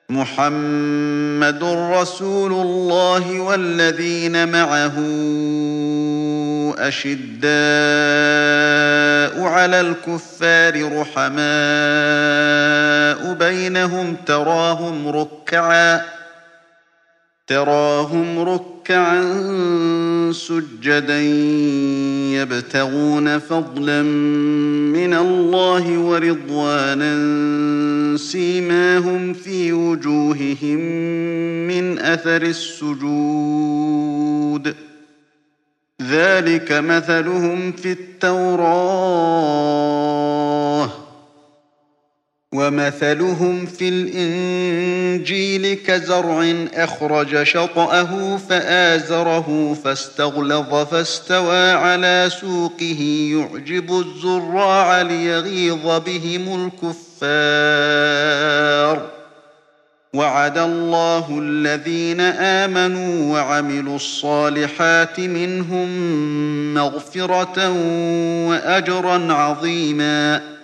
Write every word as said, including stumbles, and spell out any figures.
محمد رسول الله والذين معه أشداء على الكفار رحماء بينهم تراهم ركعا تراهم ركعا سجدا يبتغون فضلا من الله ورضوانا سيماهم في وجوههم من أثر السجود ذلك مثلهم في التوراة ومثلهم في الإنجيل كزرع أخرج شطأه فآزره فاستغلظ فاستوى على سوقه يعجب الزراع ليغيظ بهم الكفار وعد الله الذين آمنوا وعملوا الصالحات منهم مغفرة وأجرا عظيما